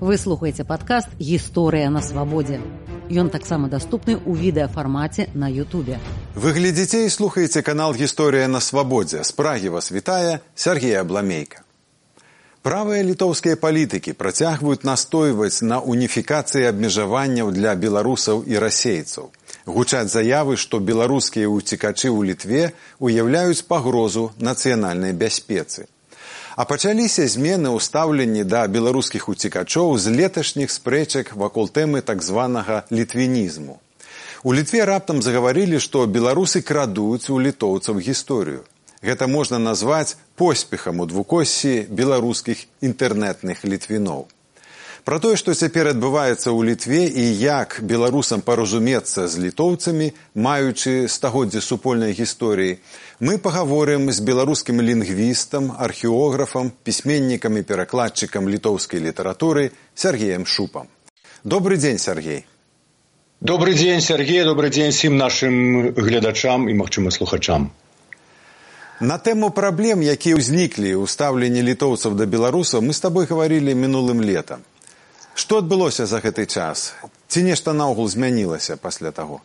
Вы слухаеце падкаст «Гісторыя на свабодзе». Ён таксама даступны ў відэафармаце на Ютубе. Вы глядзіце і слухаеце канал «Гісторыя на свабодзе». З Прагі вас вітае Сергей Абламейка. Правыя літоўскія палітыкі працягваюць настойваць на уніфікацыі абмежаванняў для беларусаў і расейцаў. Гучаць заявы, што беларускія ўцекачы ў Літве уяўляюць пагрозу нацыянальнай бяспецы. А пачаліся змены ў стаўленні да беларускіх уцекачоў з леташніх спрэчак вакол тэмы так званага літвінізму. У Літве раптам загаварылі, што беларусы крадуць у літоўцаў гісторыю. Гэта можна назваць поспехам у двукоссі беларускіх інтэрнэтных літвіноў. Пра тое, што цяпер адбываецца ў Літве і як беларусам паразумецца з літоўцамі, маючы стагоддзе супольнай гісторыі, мы пагаворым з беларускім лінгвістам, археографам, пісьменнікам і перакладчыкам літоўскай літаратуры Сергеем Шупам. Добры дзень, Сергей. Добрый дзень, Сергей. Добрый дзень всім нашым гледачам і, магчыма, слухачам. На тэму праблем, якія ўзніклі ў стаўленні літоўцаў да беларусаў, мы з табой гаварылі мінулым летам. Што адбылося за гэты час? Ці нешта наогул змянілася пасля таго?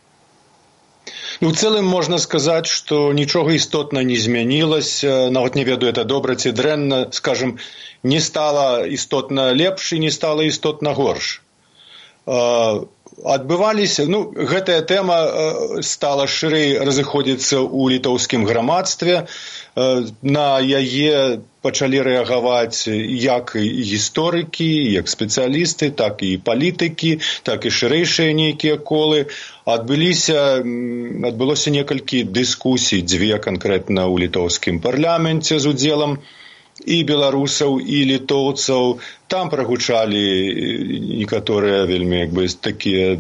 У цэлым можна сказаць, што нічога істотна не змянілася, нават не ведаю, это добра ці дрэнна, скажем, не стала істотна лепш і не стала істотна горш. Адбываліся, гэтая тэма стала шырэй разыходзіцца ў літоўскім грамадстве, на яе пачалі рэагаваць як і гісторыкі, як спецыялісты, так і палітыкі, так і шырэйшыя нейкія колы. Адбылося некалькі дыскусій, дзве канкрэтна ў літоўскім парламенце з удзелам і беларусаў, і літоўцаў. Там прагучалі некаторыя вельмі такія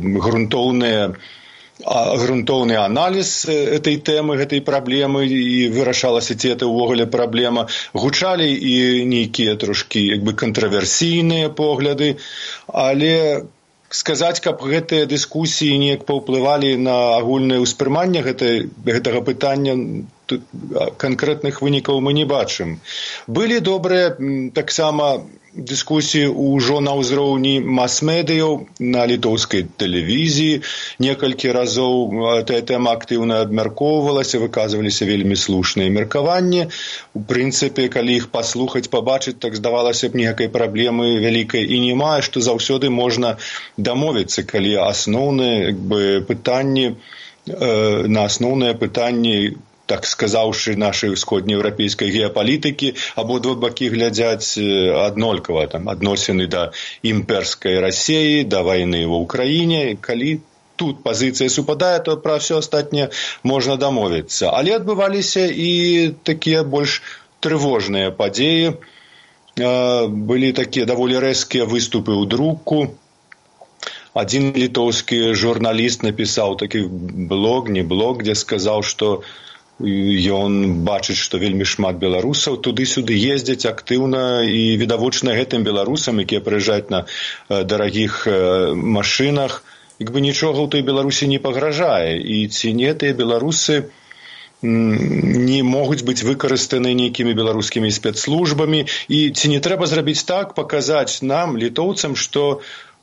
грунтоўны аналіз этой тэмы, гэтай праблемы, і вырашалася, ці это ўвогуле праблема. Гучалі і нейкія трошкі кантраверсійныя погляды, але сказаць, каб гэтыя дыскусіі неяк паўплывалі на агульнае ўспрыманне гэтага пытання, тут канкрэтных вынікаў мы не бачым. Былі добрыя таксама дыскусіі ўжо на ўзроўні мас-медыяў, на літоўскай тэлевізіі. Некалькі разоў гэтая тэма актыўна абмяркоўвалася, выказваліся вельмі слушныя меркаванні. У прынцыпе, калі іх паслухаць, пабачыць, так здавалася б, ніякай праблемы вялікай і няма, што заўсёды можна дамовіцца, калі асноўныя пытанні, на асноўныя пытанні, так сказаўшы, нашай усходнееўрапейскай геапалітыкі, абодва бакі глядзяць аднолькава, адносіны да імперскай Расіі, да вайны ва ўкраіне. Калі тут пазіцыя супадае, то пра ўсё астатняе можна дамовіцца. Але адбываліся і такія больш трывожныя падзеі. Былі такія даволі рэзкія выступы ў друку. Адзін літоўскі журналіст напісаў такі блог, дзе сказаў, што ён бачыць, што вельмі шмат беларусаў туды-сюды ездзяць актыўна і відавочна гэтым беларусам, якія прыязджаюць на дарагіх машынах, нічога ў той Беларусі не пагражае. І ці не тыя беларусы не могуць быць выкарыстаны нейкімі беларускімі спецслужбамі, і ці не трэба зрабіць так, паказаць нам, літоўцам, што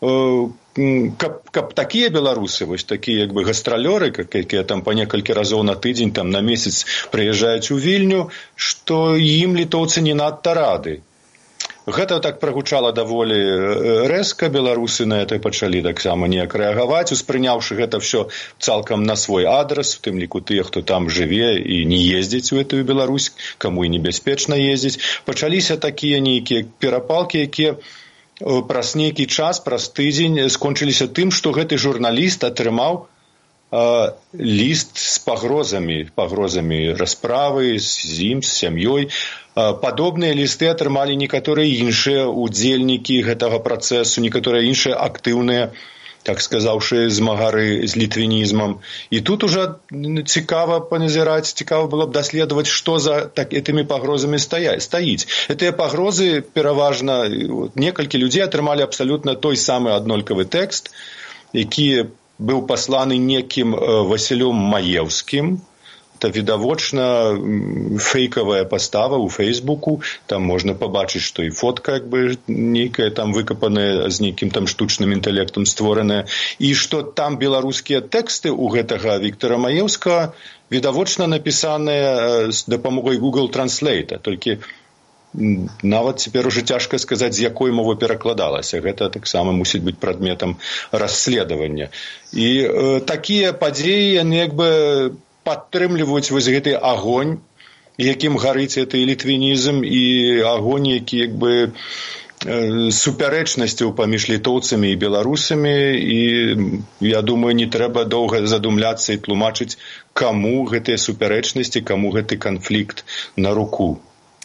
каб такія беларусы, вось такія гастралёры, якія там па некалькі разоў на тыдзень, там на месяц прыязджаюць у Вільню, што ім літоўцы не надта рады. Гэта так прагучала даволі рэзка, беларусы на гэта пачалі таксама неяк рэагаваць, успрыняўшы гэта ўсё цалкам на свой адрас, у тым ліку тыя, хто там жыве і не ездзіць у гэтую Беларусь, каму і небяспечна ездзіць. Пачаліся такія нейкія перапалкі, якія праз нейкі час, праз тыдзень скончыліся тым, што гэты журналіст атрымаў ліст з пагрозамі расправы з ім, з сям'ёй. Падобныя лісты атрымалі некаторыя іншыя удзельнікі гэтага працэсу, некаторыя іншыя актыўныя, так сказаўшы, змагары з літвінізмам. І тут ужо цікава паназіраць, цікава было б даследаваць, што за гэтымі пагрозамі стаіць. Гэтыя пагрозы пераважна, некалькі людзей атрымалі абсалютна той самы аднолькавы тэкст, які быў пасланы некім Васілём Маеўскім, гэта відавочна фейкавая пастава ў Фейсбуку, там можна пабачыць, што і фотка як бы нейкая там выкапаная з нейкім там штучным інтэлектам створаная, і што там беларускія тэксты ў гэтага Віктора Маеўскага відавочна напісаныя з дапамогай Google Translate, толькі нават цяпер уже цяжка сказаць, з якой мовы перакладалася. Гэта таксама мусіць быць прадметам расследавання. І такія падзеі, яны як бы падтрымліваюць вось гэты агонь, якім гарыць гэты літвінізм, і агонь, які як бы супярэчнасцяў паміж літоўцамі і беларусамі, і я думаю, не трэба доўга задумляцца і тлумачыць, каму гэтыя супярэчнасці, каму гэты канфлікт на руку.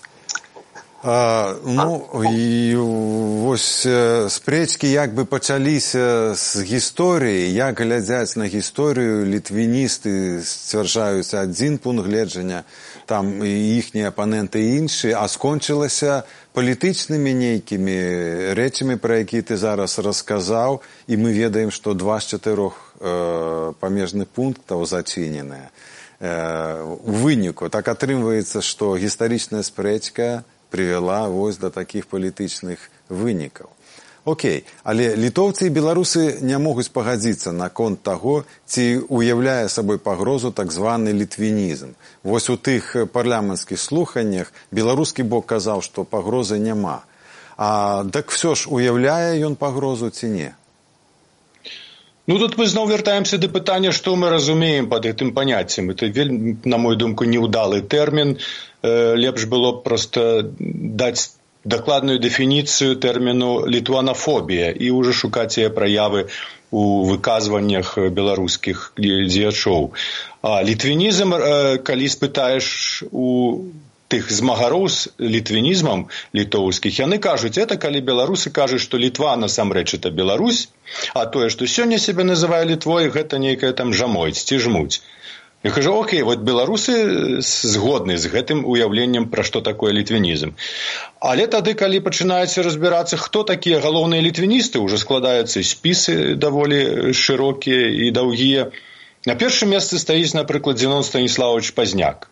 І вось спрэчкі як бы пачаліся з гісторыі, як глядзяць на гісторыю літвіністы сцвярджаюць адзін пункт гледжання, там іхнія апаненты іншыя, а скончылася палітычнымі нейкімі рэчамі, пра якія ты зараз расказаў, і мы ведаем, што 2 з 4 памежных пунктаў зачыненыя. У выніку так атрымліваецца, што гістарычная спрэчка привела вось да такіх палітычных вынікаў. Окей, але літоўцы і беларусы не могуць пагадзіцца наконт таго, ці уяўляе сабой пагрозу так званы літвінізм. Вось у тых парламенцкіх слуханнях беларускі бок казаў, што пагрозы няма. А так всё ж уяўляе ён пагрозу ці не? Ну, тут мы зноў вяртаемся да пытання, што мы разумеем пад гэтым паняццем. Это вельмі, на мою думку, неўдалы тэрмін. Лепш было проста даць дакладную дэфініцыю тэрміну літванафобія і ўжо шукаць яе праявы у выказваннях беларускіх дзеячоў. А літвінізм, калі спытаеш у тых змагароў з літвінізмам літоўскіх, яны кажуць, это калі беларусы кажуць, што Літва насамрэч это Беларусь, а тое, што сёння сябе называе Літвой, гэта нейкая там жамойць ці жмуць. Я кажу, окей, вот беларусы згодны з гэтым уяўленнем, пра што такое літвінізм. Але тады, калі пачынаецца разбірацца, хто такія галоўныя літвіністы, ўжо складаюцца спісы даволі шырокія і даўгія. На першым месцы стаіць, напрыклад, Зенон Станіславович Пазняк.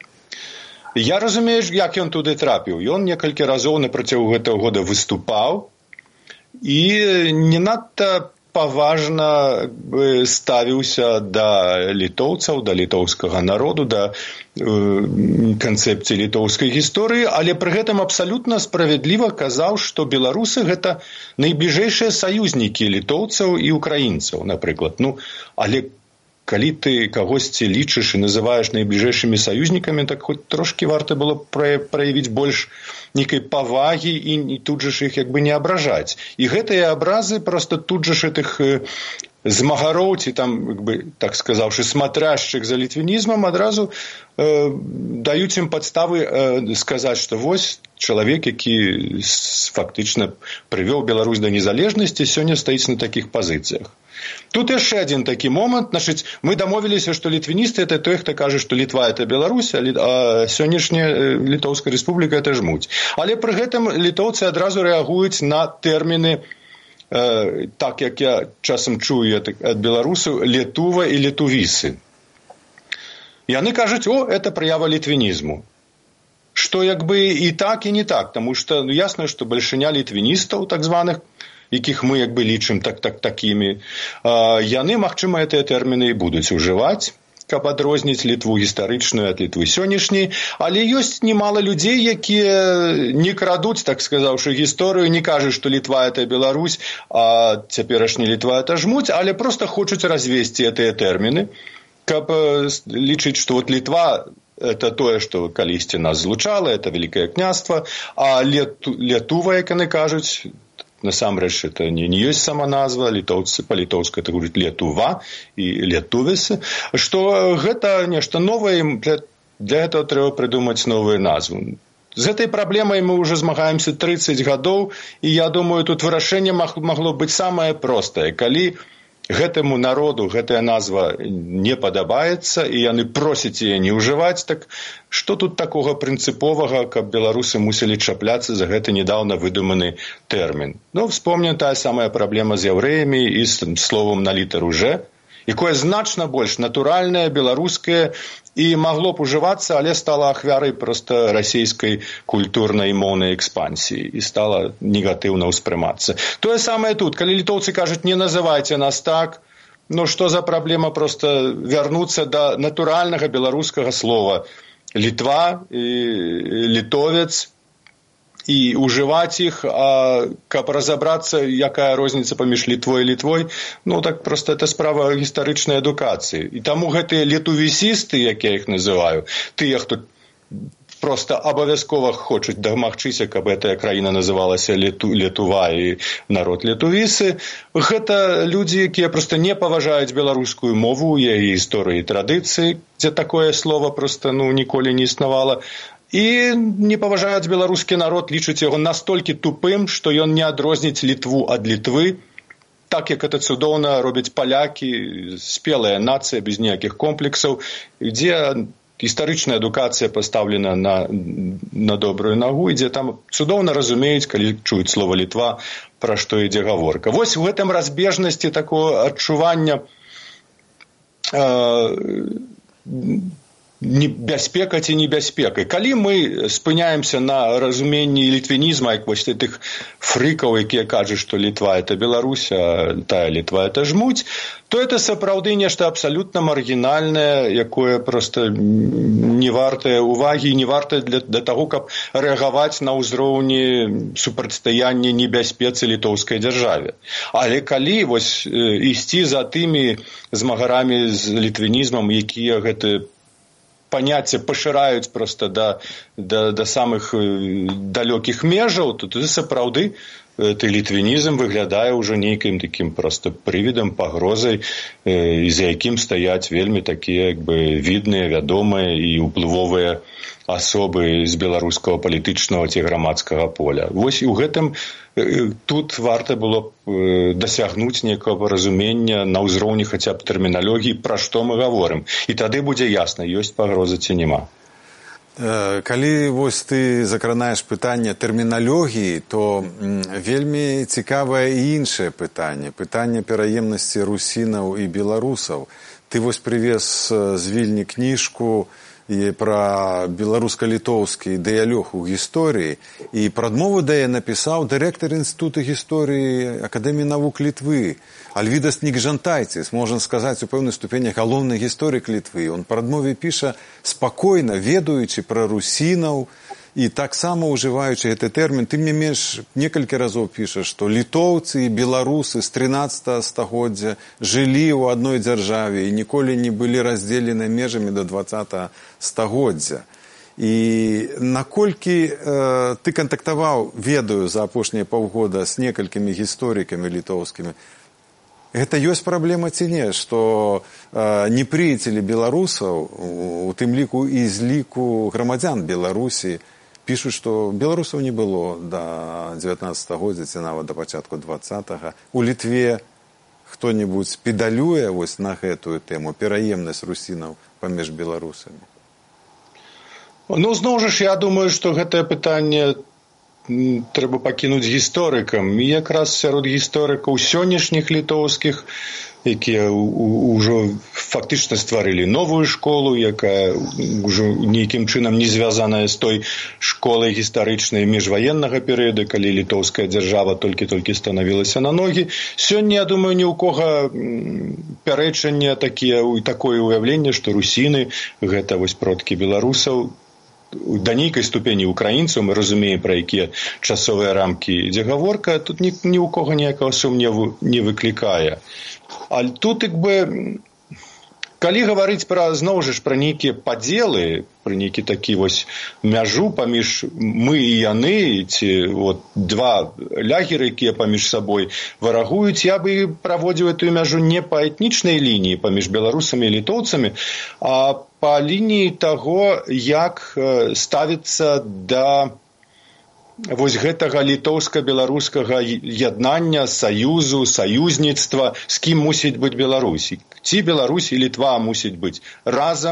Я разумею, як ён туды трапіў. Ён некалькі разоў на працягу гэтага года выступаў і не надта паважна ставіўся да літоўцаў, да літоўскага народу, да канцэпцыі літоўскай гісторыі, але пры гэтым абсалютна справядліва казаў, што беларусы гэта найбліжэйшыя саюзнікі літоўцаў і украінцаў, напрыклад. Ну, але калі ты кагосьці лічыш і называеш найбліжэйшымі саюзнікамі, так хоць трошкі варта было праявіць больш нейкай павагі і тут жа ж іх як бы не абражаць. І гэтыя абразы проста тут жа ж гэтых змагароў, ці там, як бы, так сказаўшы, смотряшчых за літвінізмам, адразу даюць ім падставы сказаць, што вось чалавек, які фактычна прывёў Беларусь да незалежнасці, сёння стаіць на такіх пазіцыях. Тут яшчэ адзін такі момант. Значыць, мы дамовіліся, што літвіністы – это той, хто кажа, што Літва – это Беларусь, а сённяшняя Літоўская рэспубліка – это жмуць. Але пры гэтым літоўцы адразу рэагуюць на тэрміны, так як я часам чую ад беларусаў, летува і летувісы. Яны кажуць, это праява літвінізму. Што як бы і так, і не так, таму што ясна, што бальшыня літвіністаў, так званых, якіх мы як бы лічым такімі, яны, магчыма, гэтыя тэрміны і будуць ужываць, каб адрозніць Літву гістарычную ад Літвы сённяшняй, але ёсць немала людзей, якія не крадуць, так сказаўшы, гісторыю, не кажуць, што Літва – это Беларусь, а цяперашняя Літва – это жмуць, але проста хочуць развесці гэтыя тэрміны, каб лічыць, што вот Літва – это тое, што калісьці нас злучала, это Вялікае княства, а Летува, як яны кажуць, насамрэч, это не ёсць сама назва, літоўцы па-літоўску это гучыць Летува і Летувісы, што гэта нешта новае, для гэтага трэба прыдумаць новую назву. З гэтай праблемай мы ўжо змагаемся 30 гадоў, і я думаю, тут вырашэнне магло быць самае простае. Калі гэтаму народу гэтая назва не падабаецца, і яны просяць яе не ўжываць, так што тут такога прынцыповага, каб беларусы мусілі чапляцца за гэты недаўна выдуманы тэрмін? Ну, вспомнім тая самая праблема з яўрэямі і з словам на літару «Ж», якое значна больш натуральнае, беларускае і магло б ужывацца, але стала ахвярай проста расійскай культурнай і моўнай экспансіі і стала негатыўна ўспрымацца. Тое самае тут, калі літоўцы кажуць, не называйце нас так, ну што за праблема проста вярнуцца да натуральнага беларускага слова Літва і літовец і ўжываць іх, а каб разабрацца, якая розніца паміж Літвой і Літвой, ну так проста это справа гістарычнай адукацыі. І таму гэтыя летувісісты, як я іх называю, тыя, хто проста абавязкова хочуць дамагчыся, каб гэтая краіна называлася Летува і народ летувісы, гэта людзі, якія проста не паважаюць беларускую мову, яе гісторыі і традыцыі, дзе такое слово проста ніколі не існавала, і не паважаюць беларускі народ, лічыць яго настолькі тупым, што ён не адрозніць Літву ад Літвы, так як это цудоўна робяць палякі, спелая нацыя, без ніякіх комплексаў, дзе гістарычная адукацыя пастаўлена на добрую нагу, і дзе там цудоўна разумеюць, калі чуюць слова Літва, пра што ідзе гаворка. Вось у гэтым разбежнасці такого адчування бяспека ці небяспека. Калі мы спыняемся на разуменні літвінізма, як вось тых фрыкаў, якія кажуць, што Літва – это Беларусь, а тая Літва – это жмуть, то это сапраўды нешта абсалютна маргінальнае, якое проста не вартае увагі, не вартае для таго, каб рэагаваць на ўзроўні супрацьстаяння небяспецы літоўскай дзяржаве. Але калі вось ісці за тымі змагарамі з літвінізмам, якія гэты паняцце пашыраюць проста да самых далёкіх межаў, то тады сапраўды літвінізм выглядае ўжо нейкім такім проста прывідам, пагрозай, і за якім стаяць вельмі такія відныя, вядомыя і ўплывовыя асобы з беларускага палітычнага ці грамадскага поля. Вось і ў гэтым тут варта было б дасягнуць некага разумення на ўзроўні хаця б тэрміналогіі, пра што мы гаворым. І тады будзе ясна, ёсць пагроза ці няма. Калі вось ты закранаеш пытанне тэрміналогіі, то вельмі цікавае і іншае пытанне. Пытанне пераемнасці русінаў і беларусаў. Ты вось прывез з Вільні кніжку пра беларуска-літоўскі дыялог у гісторыі, і прадмову да яе напісаў дырэктар інстытута гісторыі Акадэміі навук Літвы Альвідас Нікжантайціс, можна сказаць, у пэўнай ступені галоўны гісторык Літвы. Он прадмове піша спакойна, ведаючы пра русінаў і таксама ўжываючы гэты тэрмін. Тым не менш, некалькі разоў піша, што літоўцы і беларусы з 13 стагоддзя жылі ў адной дзяржаве і ніколі не былі раздзелены межамі да 20 стагоддзя. І наколькі ты кантактаваў, ведаю, за апошнія паўгода з некалькімі гісторыкамі літоўскімі, гэта ёсць праблема ці не, што непрыяцелі беларусаў, у тым ліку і з ліку грамадзян Беларусі, пішуць, што беларусаў не было да 19 стагоддзя ці нават да пачатку 20-го. У Літве хто-небудзь педалюе вось на гэтую тэму, пераемнасць русінаў паміж беларусамі? Ну, зноў жа ж, я думаю, што гэтае пытанне трэба пакінуць гісторыкам. І якраз сярод гісторыкаў сённяшніх літоўскіх, якія ўжо фактычна стварылі новую школу, якая ўжо нейкім чынам не звязаная з той школай гістарычнай міжваеннага перыяду, калі літоўская дзяржава толькі-толькі станавілася на ногі. Сёння, я думаю, ні ў кога пярэчанне такое ўяўленне, што русіны – гэта вось продкі беларусаў. Да нейкай ступені украінцаў, мы разумеем, пра якія часовыя рамкі ідзе гаворка, тут ні ў кога ніякага сумневу не выклікае. Але тут, калі гаварыць зноў жа пра нейкія падзелы, пра нейкі такі вось мяжу паміж мы і яны, ці два лягеры, якія паміж сабой варагуюць, я бы праводзіў эту мяжу не па этнічнай лініі паміж беларусамі і літоўцамі, а па лініі таго, як ставіцца да вось гэтага літоўска-беларускага яднання, саюзу, саюзніцтва, з кім мусіць быць Беларусь. Ці Беларусь і Літва мусіць быць разам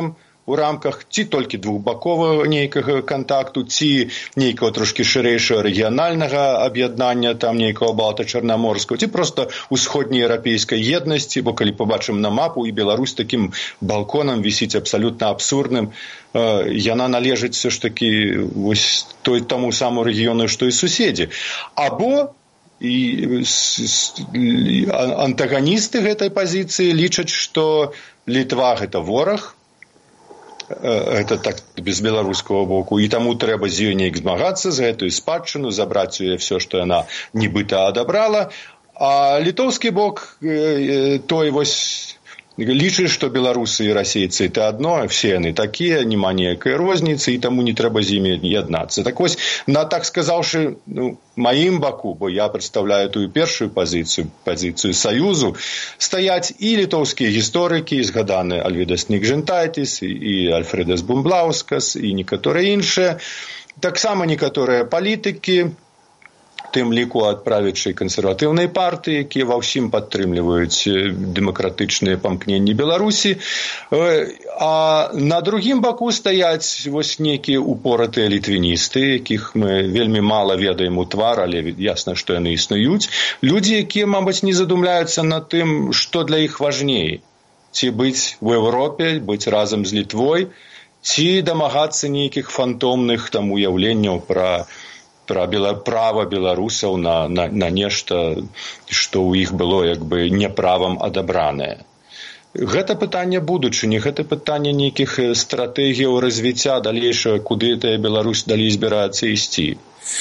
у рамках ці толькі двухбаковага нейкага кантакту, ці нейкага трошкі шырэйшага рэгіянальнага аб'яднання, там нейкага балта-чарнаморскага, ці проста усходнееўрапейскай еднасці, бо калі побачым на мапу, і Беларусь такім балконам вісіць абсалютна абсурдным, яна належыць все ж таки вось таму самому рэгіёну, што і суседзі. Або і антаганісты гэтай пазіцыі лічаць, што Літва – гэта вораг, гэта так без беларускага боку, і таму трэба з ёй неяк змагацца, за гэтую спадчыну, забраць у яе все, што яна нібыта адабрала. А літоўскі бок той вось лічыць, што беларусы і расейцы это адно, все яны такія, няма ніякай розніцы, і таму не трэба з імі яднацца. Так вось, так сказаўшы, маім баку, бо я прадстаўляю тую першую пазіцыю саюзу, стаяць і літоўскія гісторыкі, згаданы Альвідас Нігжентайтіс, і Альфредас Бумблаускас, і некаторыя іншыя, таксама некаторыя палітыкі, тым ліку ад правячай кансерватыўнай партыі, якія ва ўсім падтрымліваюць дэмакратычныя памкненні Беларусі. А на другім баку стаяць вось нейкія упоратыя літвіністы, якіх мы вельмі мала ведаем у твар, але ясна, што яны існуюць. Людзі, якія, мабыць, не задумляюцца над тым, што для іх важней. Ці быць у Еўропе, быць разам з Літвой, ці дамагацца нейкіх фантомных там уяўленняў пра права беларусаў на нешта, што ў іх было як бы няправам адабранае. Гэта пытанне будучыні, гэта пытанне нейкіх стратэгіяў развіцця далейшага, куды тая Беларусь далей збіраецца ісці.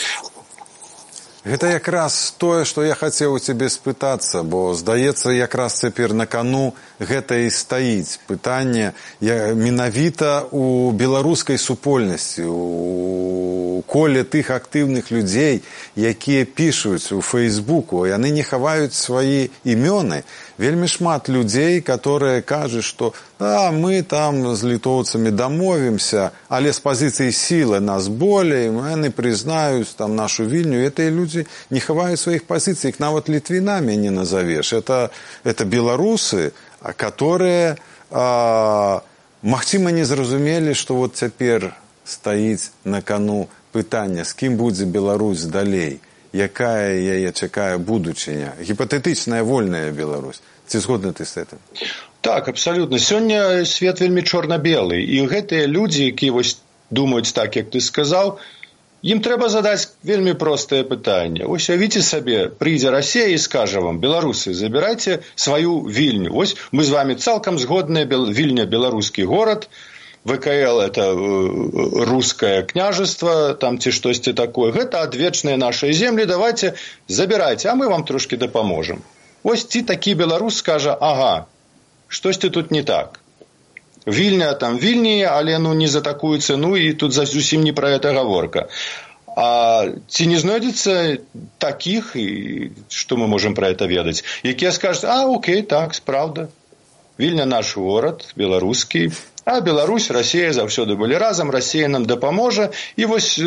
Гэта якраз тое, што я хацеў у цябе спытацца, бо, здаецца, якраз цяпер на кану гэта і стаіць пытанне менавіта у беларускай супольнасці, у коле тых актыўных людзей, якія пішуць у Фейсбуку, яны не хаваюць свае імёны. Вельмі шмат людзей, которые кажуць, што мы там з літоўцамі дамовімся, але з пазіцыі сілы нас болей, яны прызнаюць там нашу Вільню. Гэтыя людзі не хаваюць сваіх пазіцый, іх нават літвінамі не назавеш. Это беларусы, которые, магчыма, не зразумелі, што вот цяпер стаіць на кану пытання, з кім будзе Беларусь далей, якая яе чакае будучыня, гіпатэтычная вольная Беларусь. Ці згодны ты з гэтым? Так, абсалютна. Сёння свет вельмі чорна-белы, і гэтыя людзі, якія вось думаюць так, як ты сказаў, ім трэба задаць вельмі простае пытанне. Вось уявіце сабе, прыйдзе Расія і скажа вам: беларусы, забірайце сваю Вільню. Вось мы з вами цалкам згодныя, Вільня беларускі горад, ВКЛ это рускае княжество, там ці штосьці такое. Гэта адвечныя нашыя землі, давайте забірайце, а мы вам трошки дапаможам. Ось ці такі беларус скажа: ага, штосьці тут не так. Вільня там Вільні, але не за такую цену, і тут зусім не пра гэта гаворка. А ці не знойдзецца такіх, і што мы можам пра гэта ведаць, якія скажуць: окей, так, справда, Вільня наш горад, беларускі, а Беларусь, Расія заўсёды былі разам, Расія нам дапаможа, і вось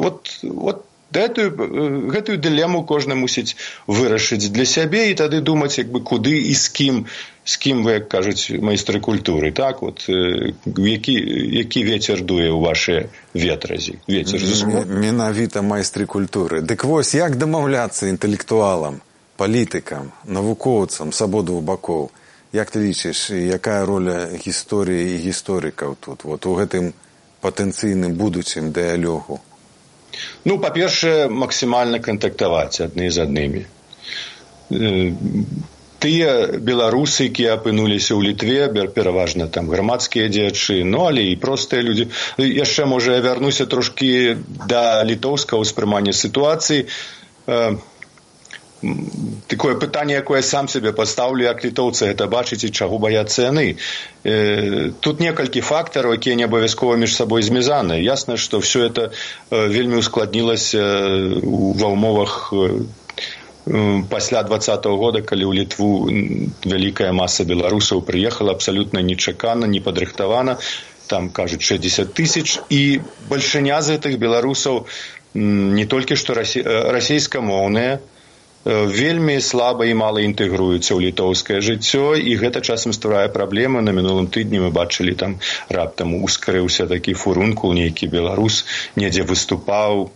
гэтую дылему кожны мусіць вырашыць для сябе і тады думаць, куды і з кім вы, як кажуць майстры культуры, так, які вецер дуе ў вашыя ветразі. Менавіта майстры культуры. Дык вось, як дамаўляцца інтэлектуалам, палітыкам, навукоўцам з абодвух бакоў? Як ты лічыш, якая роля гісторыі і гісторыкаў тут, вот у гэтым патэнцыйным будучым дыялогу? Па-першае, максімальна кантактаваць адны з аднымі. Тыя беларусы, якія апынуліся ў Літве, пераважна там грамадскія дзеячы, але і простыя людзі. Яшчэ, можа, я вярнуся трошкі да літоўскага ўспрымання сітуацыі. Такое пытанне, якое сам себе пастаўлю, як літоўцы гэта бачыць і чаго баяцца яны. Тут некалькі фактараў, якія не абавязкова між сабой змязаныя. Ясна, што все это вельмі ускладнілася ва ўмовах пасля 20-го года, калі ў Літву вялікая маса беларусаў прыехала абсалютна нечакана, непадрыхтавана, там, кажуць, 60 000, і бальшыня з гэтых беларусаў не толькі што расейскамоўныя, вельмі слаба і мала інтэгруюцца ў літоўскае жыццё, і гэта часам стварае праблемы. На мінулым тыдні мы бачылі, там раптам ускрыўся такі фурункул, нейкі беларус недзе выступаў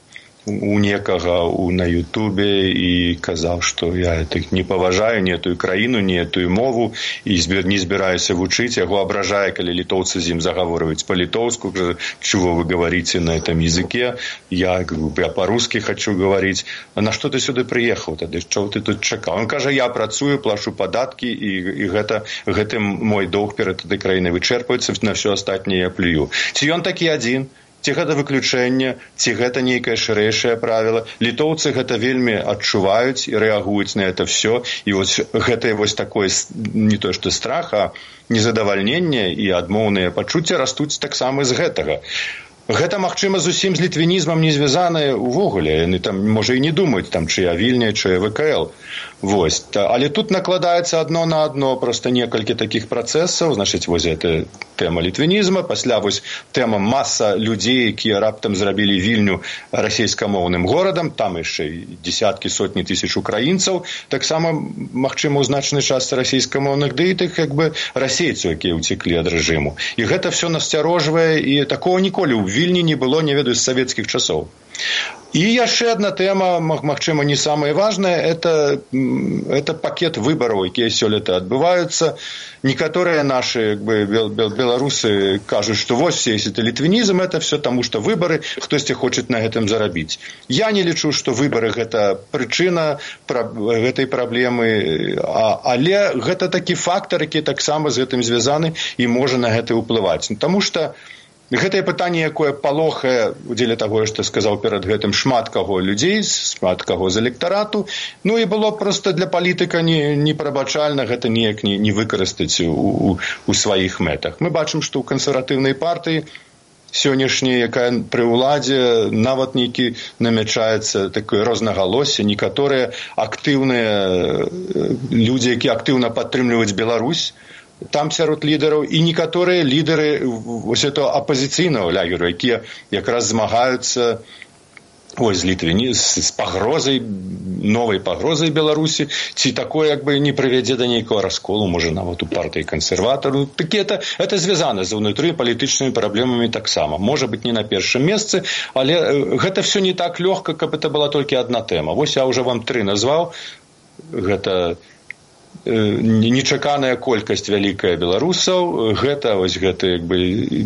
у некага на Ютубе і казаў, што я не паважаю ні этую краіну, ні этую мову і не збіраюся вучыць. Яго абражае, калі літоўцы з ім загаворваюць па-літоўску, чего вы говорите на этом языке, я по-русски хочу говорить. А на што ты сюды прыехаў тады? Чого ты тут чакаў? Он кажа, я працую, плачу падаткі, і гэтым мой доўг перад этой краінай вычэрпваецца, на все астатняе я плюю. Ці ён такі адзін? Ці гэта выключэнне, ці гэта нейкае шырэйшае правіла. Літоўцы гэта вельмі адчуваюць і рэагуюць на гэта все. І вось гэтае вось такое, не то што страх, а незадавальненне і адмоўныя пачуцці растуць таксама з гэтага. Гэта, магчыма, зусім з літвінізмам не звязанае ўвогуле. Яны там, можа, і не думаюць, там, чыя Вільня, чыя ВКЛ. Вось. Але тут накладаецца адно на адно проста некалькі такіх працэсаў. Значыць, вось гэта тэма літвінізма. Пасля вось тэма маса людзей, якія раптам зрабілі Вільню расейскамоўным горадам. Там яшчэ десяткі, сотні тысяч украінцаў. Таксама, магчыма, у значнай частцы расейскамоўных, ды і тых, як бы, расейцаў, якія ўцеклі ад рэжыму. І гэта все насцярожвае, і такого ніколі ў Вільні не было, не ведаю, з савецкіх часоў. І яшчэ одна тэма, магчыма, не самая важная, это пакет выбараў, якія сёлета адбываюцца. Некаторыя нашы беларусы кажуць, што вось все это літвінізм, это все таму, што выбары, хтосьці хоча на гэтым зарабіць. Я не лічу, што выбары гэта прычына гэтай праблемы, але гэта такі фактар, які таксама з гэтым звязаны і можа на гэта ўплываць. Таму што гэтае пытанне, якое палохае, дзеля таго, што сказаў перад гэтым, шмат каго людзей, шмат каго з электарату, ну і было проста для палітыка непрабачальна гэта неяк не выкарыстаць у сваіх мэтах. Мы бачым, што ў кансерватыўнай партыі сённяшняй, якая пры ўладзе, нават нейкі намячаецца такое рознагалоссе, некаторыя актыўныя людзі, якія актыўна падтрымліваюць Беларусь, там сярод лідараў, і некаторыя лідары вось этого апазіцыйнага лагеру, якія якраз змагаюцца з пагрозай, новай пагрозай Беларусі, ці такое як бы не прывядзе да нейкага расколу, можа нават у партыі кансерватараў. Такі это звязана з унутры палітычнымі праблемамі таксама. Можа быць, не на першым месцы, але гэта все не так лёгка, каб это была толькі адна тэма. Вось я ўжо вам 3 назваў. Гэта нечаканая колькасць вялікая беларусаў, гэта як бы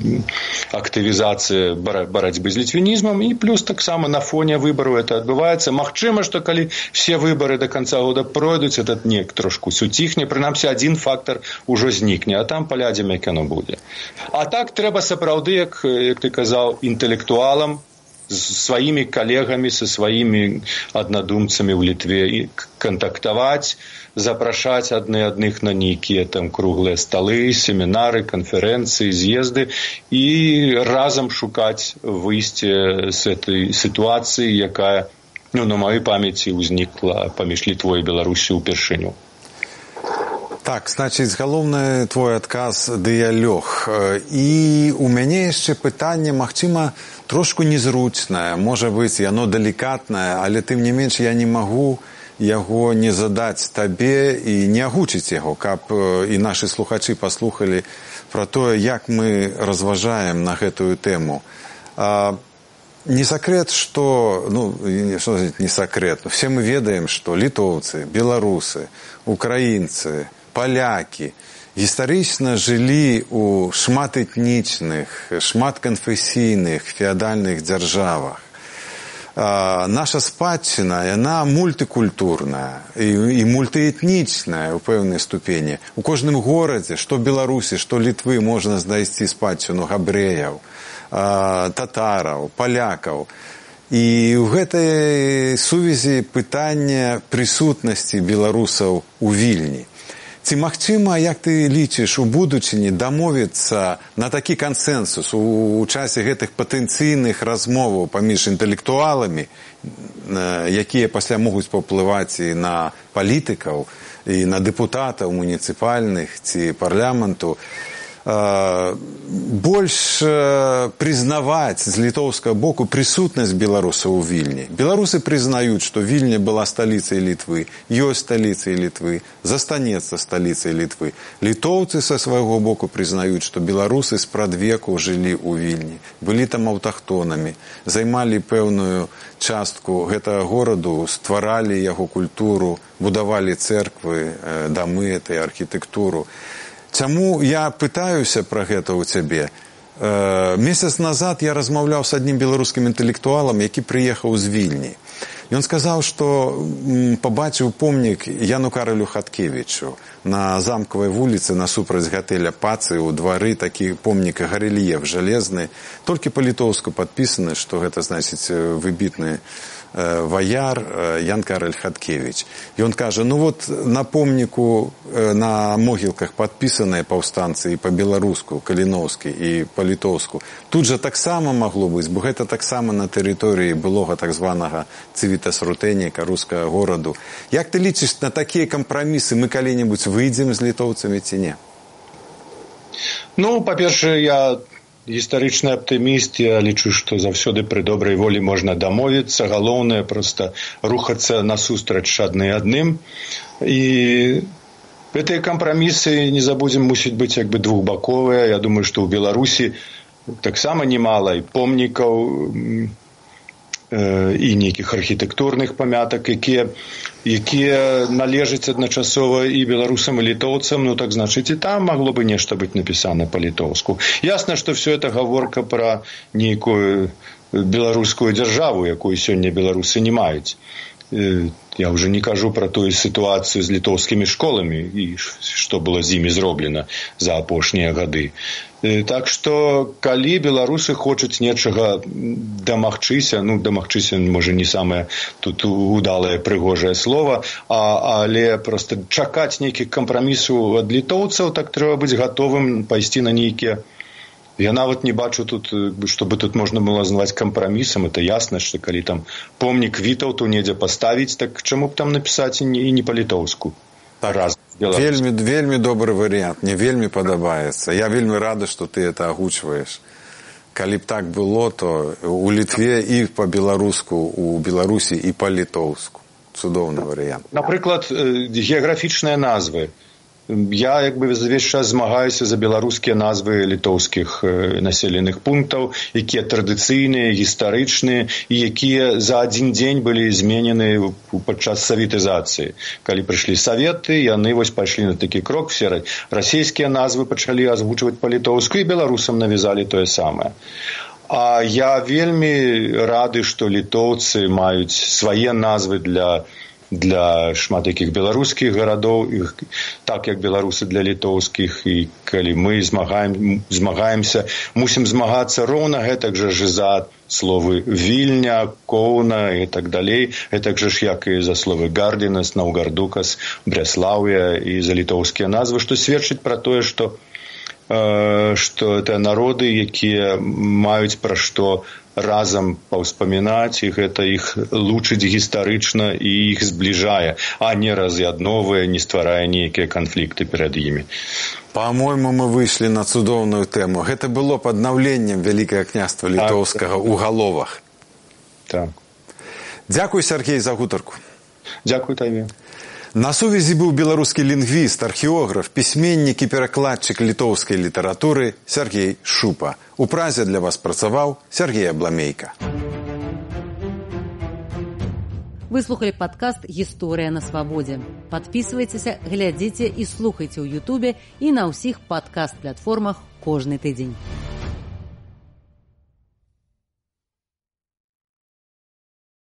актывізацыя барацьбы з літвінізмам, і плюс таксама на фоне выбараў это адбываецца. Магчыма, што калі все выбары до конца года пройдуць, этот неяк трошку суціхне, прынамсі адзін фактар ужо знікне, а там паглядзім, як яно будзе. А так трэба сапраўды, як ты казаў, інтэлектуалам, з сваімі калегамі, са сваімі аднадумцамі ў Літве кантактаваць, запрашаць адных на нейкія там круглыя сталы, семінары, канферэнцыі, з'езды і разам шукаць выйсце з этой сітуацыі, якая, на маёй памяці ўзнікла паміж Літвой і Беларусю ўпершыню. Так, значыць, галоўны твой адказ — дыялог. І у мяне яшчэ пытанне, магчыма, трошку незручнае, можа быць, яно далікатнае, але тым не менш я не магу яго не задаць табе і не агучыць яго, каб і нашы слухачы паслухалі пра тое, як мы разважаем на гэтую тэму. Не сакрэт, што, што не сакрэт, все мы ведаем, што літоўцы, беларусы, украінцы, палякі гістарычна жылі ў шматэтнічных, шматканфесійных феадальных дзяржавах. Наша спадчына, яна мультыкультурная і мультыэтнічная ў пэўнай ступені. У кожным горадзе, што Беларусі, што Літвы, можна знайсці спадчыну габрэяў, татараў, палякаў. І ў гэтай сувязі пытанне прысутнасці беларусаў у Вільні. Ці магчыма, як ты лічыш, у будучыні дамовіцца на такі кансэнсус у часе гэтых патэнцыйных размоваў паміж інтэлектуаламі, якія пасля могуць паўплываць і на палітыкаў, і на дэпутатаў муніцыпальных ці парламенту, больш прызнаваць з літоўскага боку прысутнасць беларусаў у Вільні. Беларусы прызнаюць, што Вільня была сталіцай Літвы, ёсць сталіцай Літвы, застанецца сталіцай Літвы. Літоўцы са свайго боку прызнаюць, што беларусы спрадвеку жылі ў Вільні, былі там аўтахтонамі, займалі пэўную частку гэтага гораду, стваралі яго культуру, будавалі цэрквы, дамы, этой архітэктуру. Чаму я пытаюся пра гэта ў цябе? Месяц назад я размаўляў з аднім беларускім інтэлектуалам, які прыехаў з Вільні. Ён сказаў, што пабачыў помнік Яну Каралю Хаткевічу на Замкавай вуліцы насупраць гатэля Пацы ў двары, такі помнік гарэльеф жалезны, толькі па-літоўску падпісаны, што гэта, значыць, выбітны ваяр Ян Караль Хаткевіч. Ён кажа, ну вот на помніку, на могілках падпісаныя паўстанцы і па-беларуску, каліноўскі і па-літоўску. Тут жа таксама магло быць, бо гэта таксама на тэрыторыі былога так званага Цивитас Рутенніка, рускага гораду. Як ты лічыш, на такія кампрамісы мы калі-небудзь выйдзем з літоўцамі ці не? Ну, па-першае, я гістарычны аптыміст, я лічу, што заўсёды пры добрай волі можна дамовіцца, галоўнае проста рухацца насустрач адны адным. І гэтыя кампрамісы, не забудзем, мусіць быць як бы двухбаковыя. Я думаю, што ў Беларусі таксама немала і помнікаў, і нейкіх архітэктурных памятак, якія належаць адначасова і беларусам, і літоўцам, ну так значыць і там магло бы нешта быць напісана па-літоўску. Ясна, што все это гаворка пра нейкую беларускую дзяржаву, якую сёння беларусы не маюць. Я ўжо не кажу пра тую сітуацыю з літоўскімі школамі і што было з імі зроблена за апошнія гады. Так што, калі беларусы хочуць нечага дамагчыся, ну, дамагчыся, можа, не самае тут удалае прыгожае слова, але проста чакаць нейкіх кампрамісаў ад літоўцаў, так трэба быць гатовым пайсці на нейкія. Я нават не бачу тут, чтобы тут можна было назваць кампрамісам. Это ясна, што калі там помнік Вітаўту недзе паставіць, так чаму б там напісаць і не па-літоўску? Так, вельмі добры варыянт, мне вельмі падабаецца. Я вельмі рады, што ты это агучваеш. Калі б так было, то у Літве і па-беларуску, у Беларусі і па-літоўску. Цудоўны варыянт. Напрыклад, геаграфічныя назвы. Я як бы увесь час змагаюся за беларускія назвы літоўскіх населеных пунктаў, якія традыцыйныя, гістарычныя і якія за адзін дзень былі зменены падчас саветызацыі. Калі прыйшлі саветы, яны вось пайшлі на такі крок, все расійскія назвы пачалі азвучваць па-літоўску і беларусам навязалі тое самае. А я вельмі рады, што літоўцы маюць свае назвы для шмат якіх беларускіх гарадоў, так як беларусы для літоўскіх, і калі мы змагаемся, мусім змагацца роўна гэтак жа за словы Вільня, Коўна і так далей, гэтак жа ж як і за словы Гардзінас, Наўгардукас, Брэслаўя і за літоўскія назвы, што сведчыць пра тое, што это народы, якія маюць пра што разам паўспамінаць, і гэта іх лучыць гістарычна і іх збліжае, а не раз'ядновае, не стварае нейкія канфлікты перад імі. Па-мойму, мы выйшлі на цудоўную тэму. Гэта было б аднаўленнем Вялікага княства літоўскага ў Галовах. Так. Дзякуй, Сяргей, за гутарку. Дзякуй табе. На сувязі быў беларускі лінгвіст, археограф, пісьменнік і перакладчык літоўскай літаратуры Сяргей Шупа. У Празе для вас працаваў Сяргей Абламейка. Вы слухали падкаст «Гісторыя на свабодзе». Падпісвайцеся, глядзіце і слухайце ў Ютубе і на ўсіх падкаст-платформах кожны тыдзень.